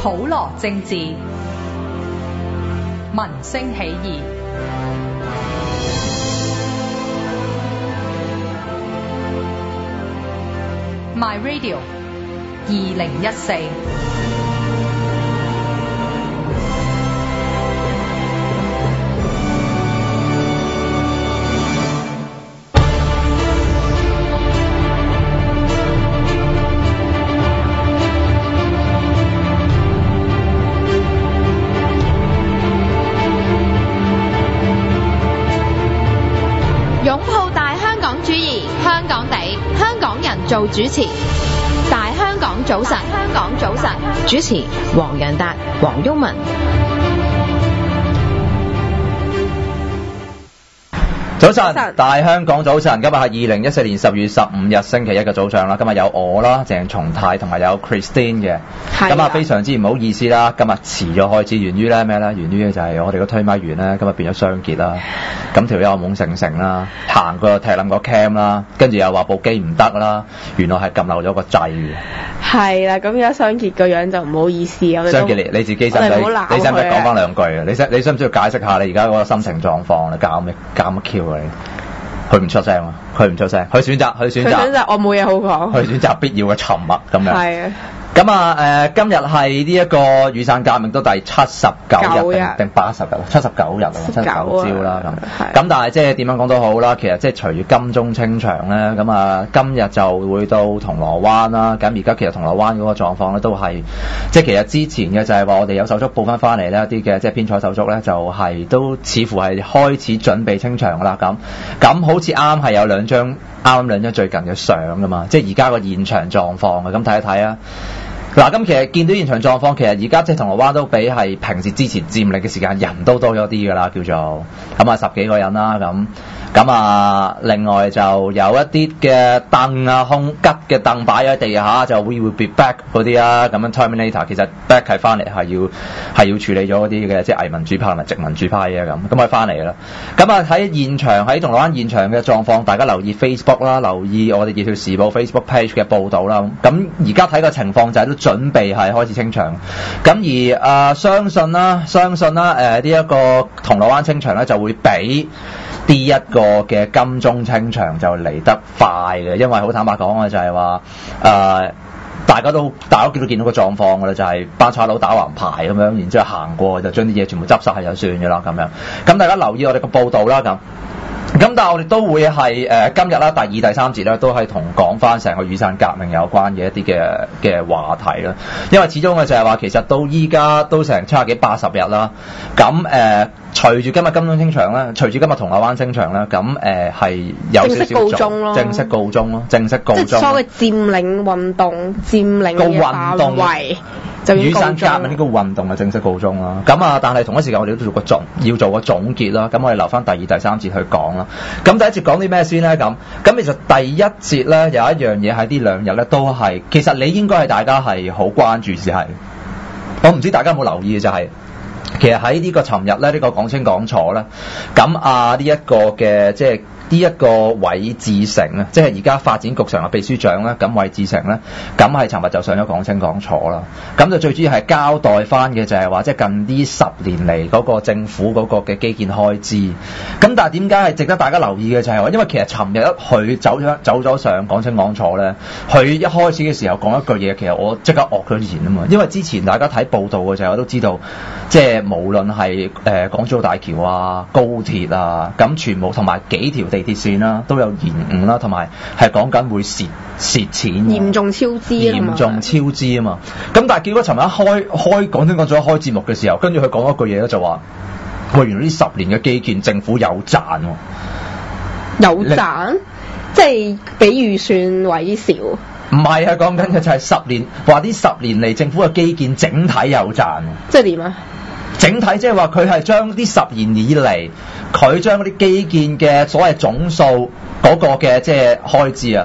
普羅政治，民聲起義。My Radio 2014。 擁抱大香港主義，香港地，香港人做主持。大香港早晨，香港早晨，主持黃洋達、黃毓民。 早晨，大香港早晨，今日係2014年10月15日星期一嘅早上啦。今日有我啦，鄭松泰同埋有 Christine 嘅。咁啊，非常之唔好意思啦，今日遲咗開始，源於咧咩咧？源於就係我哋個推咪員咧，今日變咗雙傑啦。咁條友懵成成啦，行過踢冧個 cam 啦，跟住又話部機唔得啦，原來係撳漏咗個掣嘅。 係啦，咁而家雙傑個樣就唔好意思啊。 雙傑你自己使唔使講翻兩句啊？你需唔需要解釋下你而家嗰個心情狀況？你搞乜 Q 啊你？佢唔出聲啊！佢唔出聲，佢選擇我冇嘢好講。 佢選擇必要嘅沉默咁樣。 係啊。 咁啊今日係呢一個雨傘革命都第79日定80日？79日啊，79朝啦咁。咁但係即係點樣講都好啦，其實即係隨住金鐘清場咧，咁啊今日就會到銅鑼灣啦。咁而家其實銅鑼灣嗰個狀況咧都係即係其實之前嘅就係話我哋有手足報翻嚟呢一啲嘅即係編採手足咧，就係都似乎係開始準備清場啦咁。咁好似啱係有兩張最近嘅相噶嘛，即係而家個現場狀況嘅，咁睇一睇啊。嗱，咁其實見到現場狀況，其實而家即係銅鑼灣都比係平時之前佔領嘅時間人都多咗啲㗎啦，叫做咁啊10幾個人啦咁啊，另外就有一啲嘅凳啊，空吉嘅凳擺喺地下，就 We will be back 嗰啲啊，咁樣 Terminator 其實 back 係翻嚟係要處理咗嗰啲嘅即係偽民主派同埋殖民主派嘅咁佢翻嚟啦。咁啊喺現場喺銅鑼灣現場嘅狀況，大家留意 Facebook 啦，留意我哋《熱血時報》Facebook page 嘅報導啦。咁而家睇個情況就係都準備係開始清場，咁而相信啦呢一個銅鑼灣清場咧就會比呢一個嘅金鐘清場就嚟得快嘅，因為好坦白講啊，就係話大家都見到個狀況㗎啦，就係班差佬打橫排咁樣，然之後行過就將啲嘢全部執晒就算㗎啦咁樣。咁大家留意我哋個報導啦咁但係我哋都會係今日啦，第2、第3節咧都係同講翻成個雨傘革命有關嘅一啲嘅話題啦。因為始終嘅就係話，其實到依家都成70幾80日啦。咁隨住今日金鐘清場咧，隨住今日銅鑼灣清場咧，咁係有少少正式告終咯，正式告終。 即係所謂佔領運動，佔領嘅範圍。 雨傘革命呢個運動係正式告終啦。咁但係同一時間我哋都要做個總結啦。咁我哋留翻第2、第3節去講啦。咁第一節講啲咩先咧？咁其實第一節咧有一樣嘢喺呢兩日咧都係，其實你應該係大家係好關注先係。我唔知大家有冇留意嘅就係、其實喺呢個尋日咧呢個講清講楚咧，咁呢一個嘅即係。呢一個韋志成啊，即係而家發展局常任秘書長咧，咁韋志成咧，咁係尋日就上咗講清講楚啦。咁就最主要係交代翻嘅就係話，即係近呢10年嚟嗰個政府嗰個嘅基建開支。咁但係點解係值得大家留意嘅就係話，因為其實尋日佢走咗上講清講楚咧，佢一開始嘅時候講一句嘢，其實我即刻惡咗言啊嘛。因為之前大家睇報道嘅時候，我都知道，即係無論係港珠澳大橋啊、高鐵啊，咁全部同埋幾條地鐵線啦，都有延誤啦，同埋係講緊會蝕錢， 嚴重超支啊嘛。 咁但係結果尋日一開講清講楚開節目嘅時候，跟住佢講一句嘢咧，就話：喂，原來呢10年嘅基建政府有賺喎。 有賺？即係比預算為少？ 唔係啊，講緊嘅就係10年，話呢10年嚟政府嘅基建整體有賺。 即係點啊？ 整體即係話佢係將啲10年以嚟，佢將嗰啲基建嘅所謂總數嗰個嘅即係開支啊，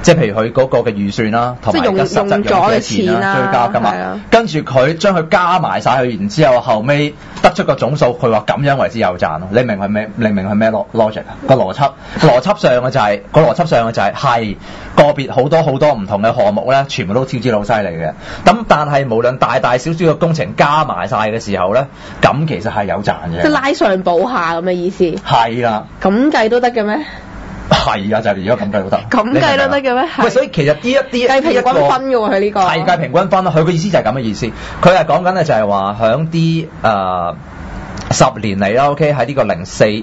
即係譬如佢嗰個嘅預算啦，同埋而家實際用嘅錢啦，追加㗎嘛。跟住佢將佢加埋晒去，然之後後尾得出個總數，佢話咁樣為之有賺咯。你明係咩？你明係咩 logic 啊？個邏輯上嘅就係係個別好多唔同嘅項目咧，全部都超支好犀利嘅。咁但係無論大小小嘅工程加埋晒嘅時候咧，咁其實係有賺嘅。 即係拉上補下咁嘅意思。係啦。 咁計都得嘅咩？ 係啊，就係而家咁計都得。 咁計都得嘅咩？ 喂，所以其實呢一啲計平均分嘅喎，佢呢個係計平均分啦。佢個意思就係咁嘅意思。佢係講緊咧就係話響啲10年嚟啦 ，OK 喺呢個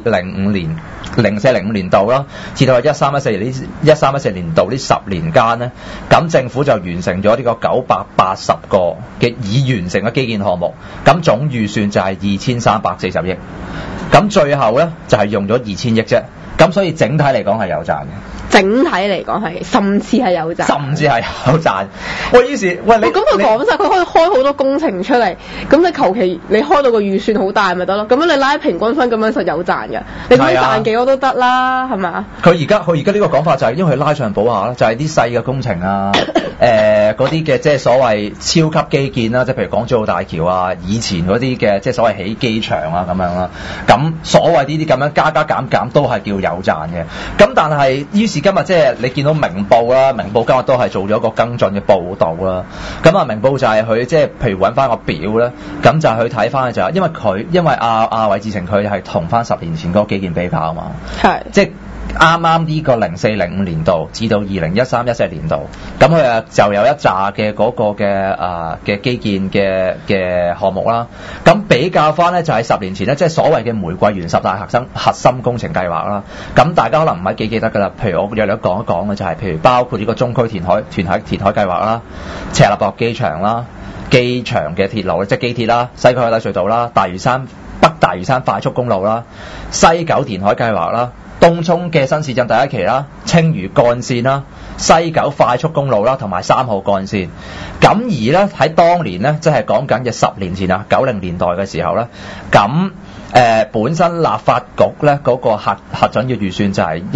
04-05年度啦，至到係13-14年度呢10年間咧，咁政府就完成咗呢個980個嘅已完成嘅基建項目，咁總預算就係2340億，咁最後咧就係用咗2000億啫。咁所以整體嚟講係有賺嘅， 整體嚟講係甚至係有賺， 喂，於是喂你咁佢講晒，佢可以開好多工程出嚟，咁你求其你開到個預算好大咪得咯，咁樣你拉平均分咁樣實有賺嘅，你想賺幾個都得啦，係咪啊？佢而家呢個講法就係因為佢拉上補下啦，就係啲細嘅工程啊，嗰啲嘅即係所謂超級基建啦，即係譬如港珠澳大橋啊，以前嗰啲嘅即係所謂起機場啊咁樣啦，咁所謂呢啲咁樣加減都係叫有賺嘅。咁但係於是今日即係你見到明報啦，明報今日都係做咗一個跟進嘅報導啦。咁啊明報就係佢即係譬如揾翻個表咧，咁就去睇翻就係因為阿韋志成佢係同翻10年前嗰個基建比跑啊嘛，係即係。啱呢個04-05年度至到2013-14年度，咁佢就有一紮嘅嗰個嘅基建嘅項目啦。咁比較翻咧就係10年前咧，即係所謂嘅玫瑰園10大核心工程計劃啦。咁大家可能唔係記得㗎啦。譬如我略略講一講嘅就係，譬如包括呢個中區填海計劃啦、赤鱲角機場啦、機場嘅鐵路即係機鐵啦、西區海底隧道啦、北大嶼山快速公路啦、西九填海計劃啦、東涌嘅新市鎮第一期啦、青嶼幹線啦、西九快速公路啦，同埋3號幹線。咁而咧喺當年咧，即係講緊嘅10年前啊，90年代嘅時候咧，咁本身立法局咧嗰個核准嘅預算就係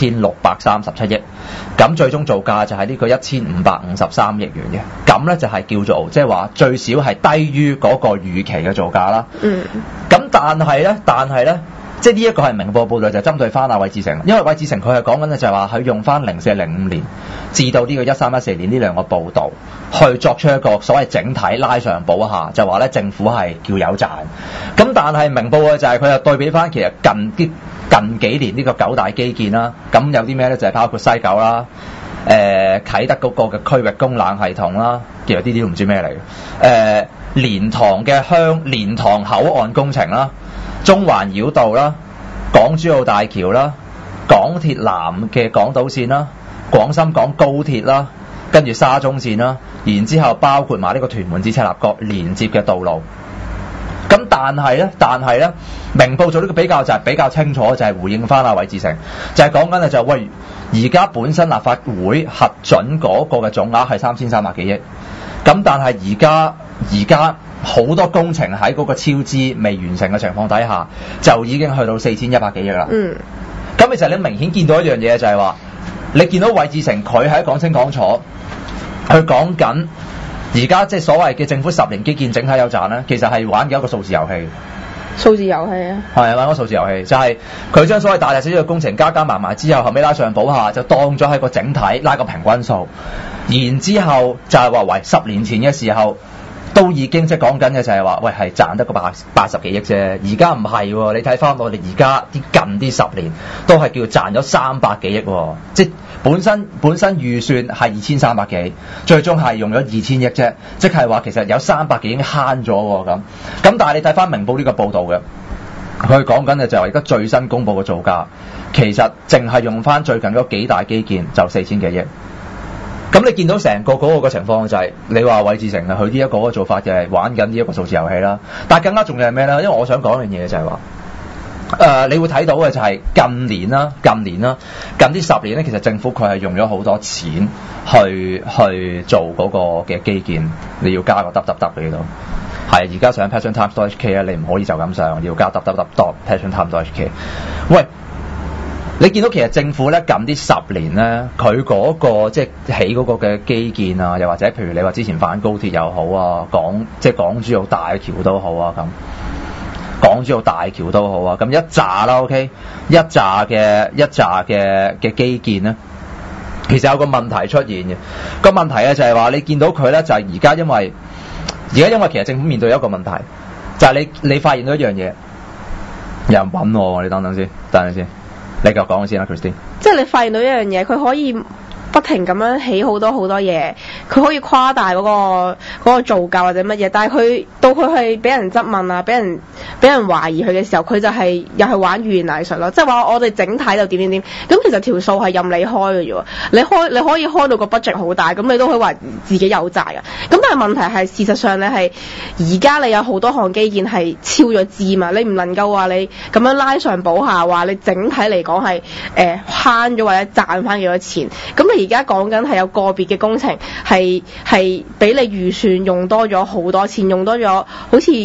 1637億，咁最終造價就係呢個1553億元嘅，咁咧就係叫做即係話最少係低於嗰個預期嘅造價啦。咁但係咧。即係呢一個係明報報導，就針對翻阿韋志成，因為韋志成佢係講緊嘅就係話佢用翻04-05年至到呢個13-14年呢兩個報導，去作出一個所謂整體拉上補下，就話咧政府係叫有賺。咁但係明報嘅就係佢又對比翻其實近幾年呢個9大基建啦，咁有啲咩咧就係包括西九啦、啟德嗰個嘅區域供冷系統啦，其實呢啲都唔知咩嚟嘅，蓮塘口岸工程啦。中環繞道啦、港珠澳大橋啦、港鐵南嘅港島線啦、廣深港高鐵啦，跟住沙中線啦，然之後包括埋呢個屯門至赤鱲角連接嘅道路。咁但係咧，明報做呢個比較就係比較清楚，就係回應翻阿韋志成，就係講緊咧就係喂，而家本身立法會核准嗰個嘅總額係3300幾億，咁但係而家好多工程喺嗰個超支未完成嘅情況底下，就已經去到4100幾億啦。咁其實你明顯見到一樣嘢就係話，你見到韋志成佢喺講清講楚，佢講緊而家即係所謂嘅政府10年基建整體有賺咧，其實係玩緊一個數字遊戲。 數字遊戲啊， 係玩個數字遊戲，就係佢將所謂大小小嘅工程加埋之後尾拉上補下，就當咗喺個整體拉個平均數，然之後就係話喂10年前嘅時候。都已經即係講緊嘅就係話，喂係賺得個80幾億啫，而家唔係喎，你睇翻我哋而家啲近啲10年都係叫賺咗300幾億喎，即係本身預算係2300幾，最終係用咗2000億啫，即係話其實有300幾已經慳咗喎咁但係你睇翻明報呢個報導嘅，佢講緊嘅就係而家最新公佈嘅造價，其實淨係用翻最近嗰幾大基建就4000幾億。咁你見到成個嗰個嘅情況就係，你話韋志成啊，佢呢一個嘅做法就係玩緊呢一個數字遊戲啦。但係更加重要係咩咧？因為我想講一樣嘢就係話，你會睇到嘅就係近年啦，近啲10年咧，其實政府佢係用咗好多錢去做嗰個嘅基建，你要加個得喺度。係而家上 passiontimes.hk 啊，你唔可以就咁上，要加得 passiontimes.hk。喂。 你見到其實政府咧近啲10年咧，佢嗰個即係起嗰個嘅基建啊，又或者譬如你話之前反高鐵又好啊，即係港珠澳大橋都好啊咁。港珠澳大橋都好啊，咁一紮啦 ，OK， 一紮嘅基建咧，其實有個問題出現嘅。個問題咧就係話，你見到佢咧就係而家因為其實政府面對一個問題，就係你發現到一樣嘢，有人揾我，你等等先，你繼續講先啦 ，Christine。 即係你發現到一樣嘢，佢可以不停咁樣起好多嘢，佢可以誇大嗰個造價或者乜嘢，但係佢到佢係俾人質問啊，俾人懷疑佢嘅時候，佢就係又係玩語言藝術咯，即係話我哋整體就點，咁其實條數係任你開嘅啫喎，你可以開到個 budget 好大，咁你都可以話自己有債嘅，咁但係問題係事實上你係而家你有好多項基建係超咗支嘛，你唔能夠話你咁樣拉上補下，話你整體嚟講係慳咗或者賺翻幾多錢，咁你而家講緊係有個別嘅工程係俾你預算用多咗好多錢，用多咗好似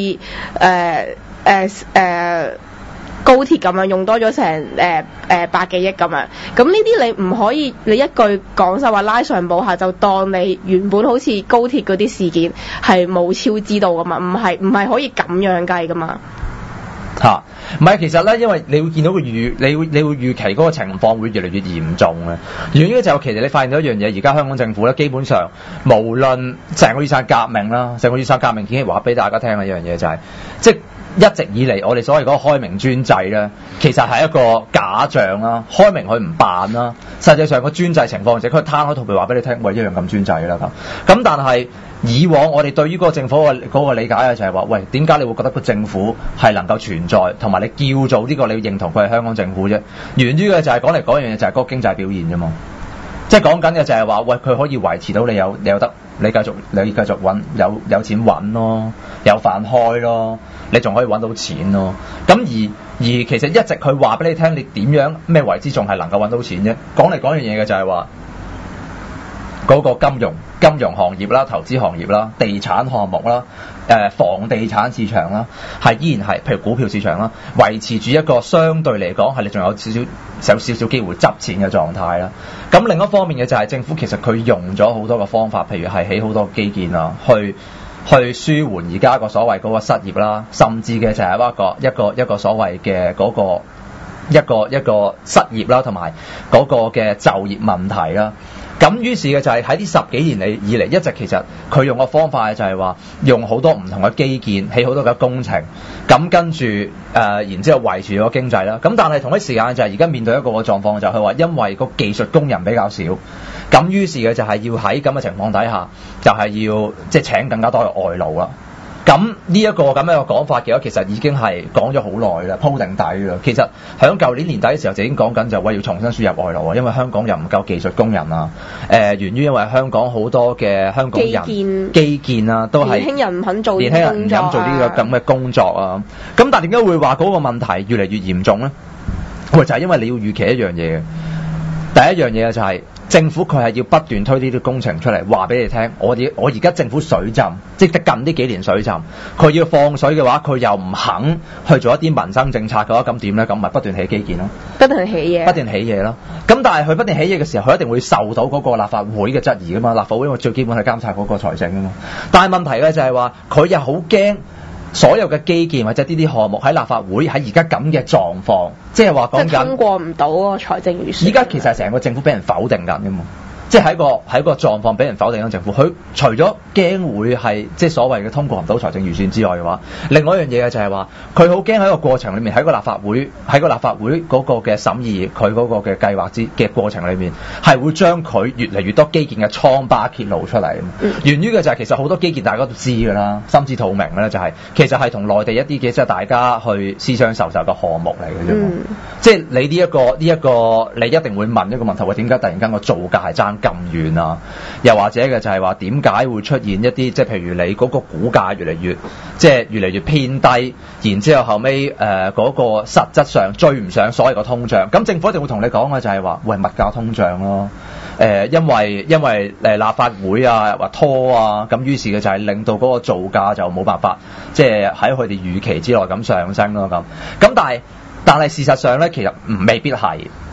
高鐵咁樣用多咗成百幾億咁樣，咁呢啲你唔可以你一句講晒話拉上補下就當你原本好似高鐵嗰啲事件係冇超支到噶嘛，唔係可以咁樣計噶嘛。 唔係，其實咧，因為你會見到你會預期嗰個情況會越嚟越嚴重嘅。原因就係其實你發現到一樣嘢，而家香港政府咧基本上無論成個雨傘革命啦，成個雨傘革命已經話俾大家聽嘅一樣嘢就係，即係一直以嚟我哋所謂嗰個開明專制咧，其實係一個假象啦，開明佢唔辦啦，實際上個專制情況就佢攤開圖譬如話俾你聽，喂，一樣咁專制啦咁但係以往我哋對於嗰個政府嗰個理解啊，就係話，喂，點解你會覺得個政府係能夠存在，同埋你叫做呢個你認同佢係香港政府啫？源於嘅就係講嚟講樣嘢，就係嗰個經濟表現啫嘛。即係講緊嘅就係話，喂，佢可以維持到你有得你繼續揾有錢揾咯，有飯開咯，你仲可以揾到錢咯。咁而其實一直佢話俾你聽，你點樣咩為之仲係能夠揾到錢啫？講嚟講樣嘢嘅就係話嗰個金融行業啦、投資行業啦、地產項目啦、房地產市場啦，係依然係譬如股票市場啦，維持住一個相對嚟講係你仲有少少機會執錢嘅狀態啦。咁另一方面嘅就係政府其實佢用咗好多個方法，譬如係起好多基建啊，去舒緩而家個所謂嗰個失業啦，甚至嘅就係一個所謂嘅嗰個一個失業啦，同埋嗰個嘅就業問題啦。咁於是嘅就係喺呢10幾年以嚟一直其實佢用嘅方法就係話用好多唔同嘅基建起好多嘅工程，咁跟住然之後維持咗經濟啦。咁但係同一時間就係而家面對一個狀況就係話因為個技術工人比較少，咁於是嘅就係要喺咁嘅情況底下就係要即係請更加多嘅外勞啦。咁呢一個咁樣嘅講法嘅話，其實已經係講咗好耐啦，鋪定底啦。其實喺舊年年底嘅時候就已經講緊就話要重新輸入外勞啊，因為香港又唔夠技術工人啊。源於因為香港好多嘅香港人基建啊，都係年輕人唔肯做呢個咁嘅工作啊。咁但係點解會話嗰個問題越嚟越嚴重咧？就係因為你要預期一樣嘢嘅，第一樣嘢就係政府佢係要不斷推呢啲工程出嚟，話俾你聽，我而家政府水浸，即係近呢幾年水浸，佢要放水嘅話，佢又唔肯去做一啲民生政策嘅話，咁點咧？咁咪不斷起基建咯， 不斷起嘢咯。 咁但係佢不斷起嘢嘅時候，佢一定會受到嗰個立法會嘅質疑噶嘛。立法會因為最基本係監察嗰個財政噶嘛。但係問題咧就係話，佢又好驚所有嘅基建或者呢啲項目喺立法會喺而家咁嘅狀況，即係話講緊通過唔到個財政預算。 而家其實成個政府俾人否定緊噶嘛。即係喺個狀況俾人否定緊政府，佢除咗驚會係即係所謂嘅通過唔到財政預算之外嘅話，另外一樣嘢嘅就係話佢好驚喺個過程裏面喺個立法會嗰個嘅審議佢嗰個嘅計劃嘅過程裏面係會將佢越嚟越多基建嘅瘡疤揭露出嚟。源於嘅就係其實好多基建大家都知㗎啦，心知肚明嘅咧就係其實係同內地一啲嘅即係大家去私相授受嘅項目嚟嘅啫。即係你呢一個你一定會問一個問題，話點解突然間個造價係爭咁遠啊？又或者嘅就係話點解會出現一啲即係譬如你嗰個股價越嚟越偏低，然之後後尾嗰個實質上追唔上所謂個通脹，咁政府一定會同你講嘅就係話喂，物價通脹咯。因為立法會啊或拖啊，咁於是嘅就係令到嗰個造價就冇辦法即係喺佢哋預期之內咁上升咯咁。但係事實上咧，其實未必係。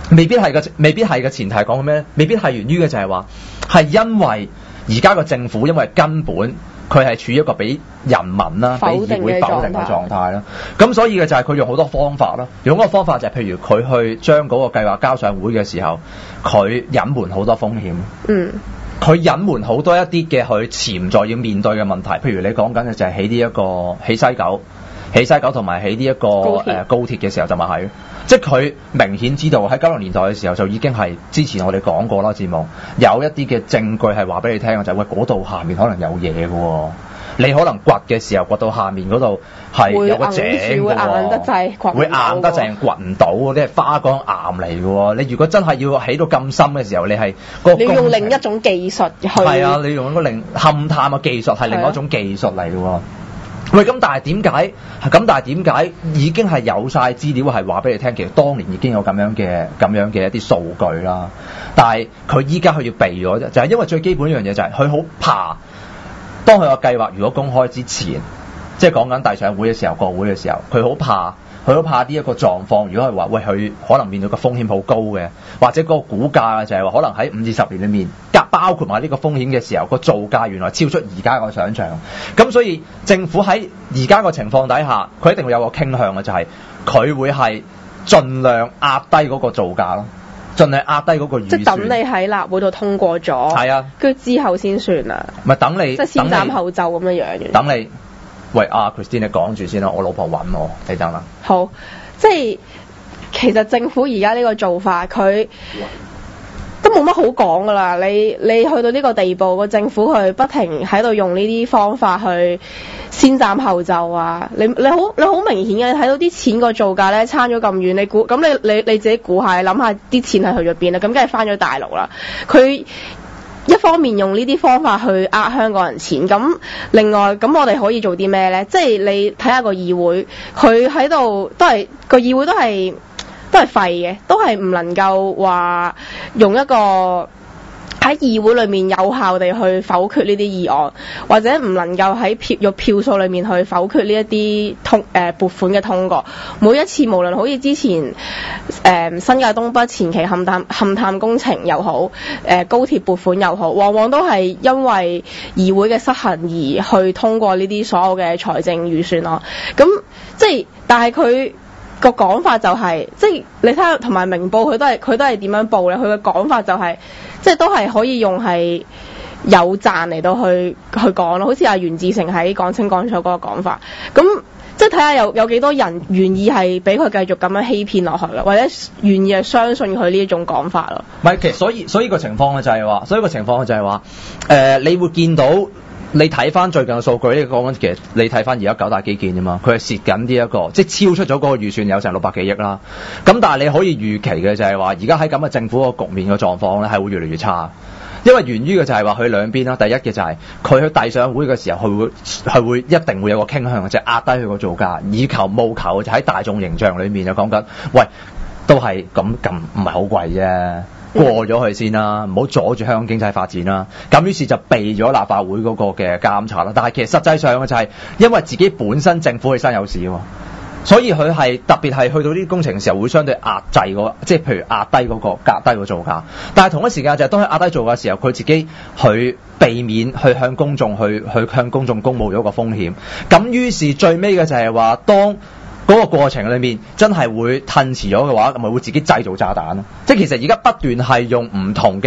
未必係嘅前提係講咩咧？未必係源於嘅就係話係因為而家個政府因為根本佢係處於一個俾人民啦、俾議會否定嘅狀態啦，咁所以嘅就係佢用好多方法啦。用嗰個方法就係譬如佢去將嗰個計劃交上會嘅時候，佢隱瞞好多風險。佢隱瞞好多一啲嘅佢潛在要面對嘅問題，譬如你講緊嘅就係起呢一個起西九同埋起呢一個高鐵嘅時候就咪係，即係佢明顯知道喺90年代嘅時候就已經係之前我哋講過啦節目，有一啲嘅證據係話俾你聽嘅就係喂嗰度下面可能有嘢嘅喎，你可能掘嘅時候掘到下面嗰度係有個井嘅喎，會硬得滯掘唔到，嗰啲係花崗岩嚟嘅喎，你如果真係要起到咁深嘅時候，你係你要用另一種技術去係啊，你用一個勘探嘅技術係另外一種技術嚟嘅喎。喂，咁但係點解已經係有晒資料係話俾你聽？其實當年已經有咁樣嘅一啲數據啦，但係佢依家佢要避咗啫，就係因為最基本一樣嘢就係佢好怕，當佢個計劃如果公開之前，即係講緊大上會嘅時候、國會嘅時候，佢好怕呢一個狀況。如果係話喂，佢可能面對個風險好高嘅，或者嗰個股價就係話可能喺5至10年裏面，包括埋呢個風險嘅時候，個造價原來超出而家個想像。咁所以政府喺而家個情況底下，佢一定會有個傾向嘅，就係佢會係盡量壓低嗰個造價咯，盡量壓低嗰個預算。即係等你喺立會度通過咗， 係啊，跟住之後先算啊。 唔係等你， 即係先斬後奏咁樣樣。 等你，喂Christine 你講住先啦，我老婆揾我，你等啦。 好，即係其實政府而家呢個做法，佢都冇乜好講噶啦。你去到呢個地步，個政府佢不停喺度用呢啲方法去先斬後奏啊！你好明顯嘅睇到啲錢個造價咧差咗咁遠，你估咁你自己估下，諗下啲錢係去咗邊啦？咁梗係翻咗大陸啦。佢一方面用呢啲方法去呃香港人錢，咁另外咁我哋可以做啲咩咧？即係你睇下個議會，佢喺度都係個議會都係廢嘅，都係唔能夠話用一個喺議會裏面有效地去否決呢啲議案，或者唔能夠喺票數裏面去否決呢一啲撥款嘅通過。每一次無論好似之前新界東北前期勘探工程又好，高鐵撥款又好，往往都係因為議會嘅失衡而去通過呢啲所有嘅財政預算案。咁即係但係佢個講法就係，即係你睇下同埋明報佢都係點樣報咧？佢嘅講法就係，即係都係可以用係有賺嚟到去講咯。好似阿袁志成喺講清講楚嗰個講法，咁即係睇下有幾多人願意係俾佢繼續咁樣欺騙落去啦，或者願意係相信佢呢一種講法咯。 唔係，其實所以個情況咧就係話，你會見到。你睇翻最近嘅數據，呢個講緊其實你睇翻而家9大基建啫嘛，佢係蝕緊呢一個，即係超出咗嗰個預算有成600幾億啦。咁但係你可以預期嘅就係話，而家喺咁嘅政府個局面嘅狀況咧，係會越嚟越差。因為源於嘅就係話佢兩邊啦，第一嘅就係佢去遞上會嘅時候，佢會一定會有個傾向嘅，就係壓低佢個造價，以求務求就喺大眾形象裏面就講緊，喂，都係咁唔係好貴啫。過咗去先啦，唔好阻住香港經濟發展啦。咁於是就避咗立法會嗰個嘅監察啦。但係其實實際上嘅就係因為自己本身政府起身有事喎，所以佢係特別係去到呢啲工程嘅時候會相對壓制即係譬如壓低個造價。但係同一時間就係當佢壓低造價嘅時候，佢自己去避免去向公眾去向公眾公佈咗個風險。咁於是最尾嘅就係話當嗰個過程裏面真係會褪遲咗嘅話，咁咪會自己製造炸彈咯。即係其實而家不斷係用唔同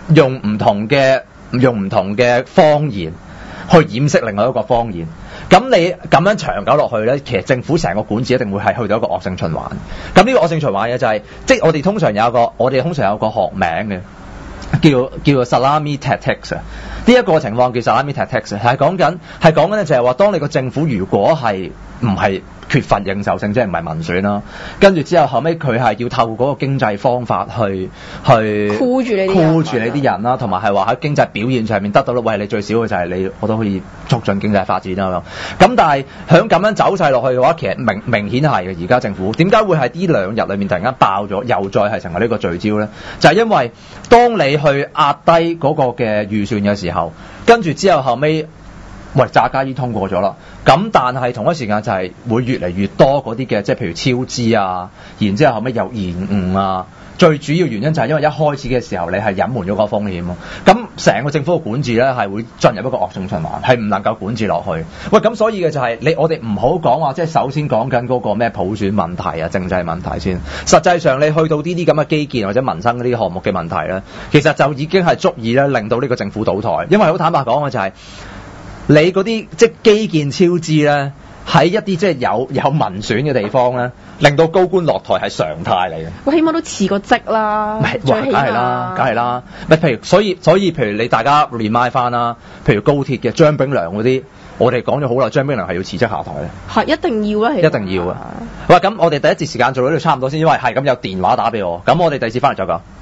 嘅謊言去掩飾另外一個謊言。咁你咁樣長久落去咧，其實政府成個管治一定會係去到一個惡性循環。咁呢個惡性循環嘅就係，即係我哋通常有個學名嘅，叫做 salami tactics。呢一個情況叫 salami tactics，係講緊咧就係話，當你個政府如果係唔係缺乏認受性，即係唔係民選啦，跟住之後尾佢係要透過嗰個經濟方法去箍住你啲人啦，同埋係話喺經濟表現上面得到咯，喂，你最少嘅就係我都可以促進經濟發展啦咁。但係響咁樣走勢落去嘅話，其實明顯係嘅。而家政府點解會係呢2日裏面突然間爆咗，又再係成為呢個聚焦咧？就係因為當你去壓低嗰個嘅預算嘅時候，跟住之後尾。喂，詐假意通過咗啦，咁但係同一時間就係會越嚟越多嗰啲嘅，即係譬如超支啊，然之後尾又延誤啊， 最主要原因就係因為一開始嘅時候你係隱瞞咗個風險咯。咁成個政府嘅管治咧係會進入一個惡性循環，係唔能夠管治落去。喂，咁所以嘅就係我哋唔好講話，即係首先講緊嗰個咩普選問題啊、政制問題先。實際上你去到呢啲咁嘅基建或者民生嗰啲項目嘅問題咧，其實就已經係足以咧令到呢個政府倒台。因為好坦白講嘅就係你嗰啲即係基建超支咧。喺一啲即係有民選嘅地方咧，令到高官落台係常態嚟嘅。 我起碼都辭個職啦， 梗係啦，梗係啦。咪譬如所以譬如你大家 remind 翻啦，譬如高鐵嘅張炳良嗰啲，我哋講咗好耐，張炳良係要辭職下台嘅。 係一定要啦， 一定要啊！喂，咁我哋第一節時間做到呢度差唔多先，因為係咁有電話打俾我，咁我哋第二節翻嚟再講。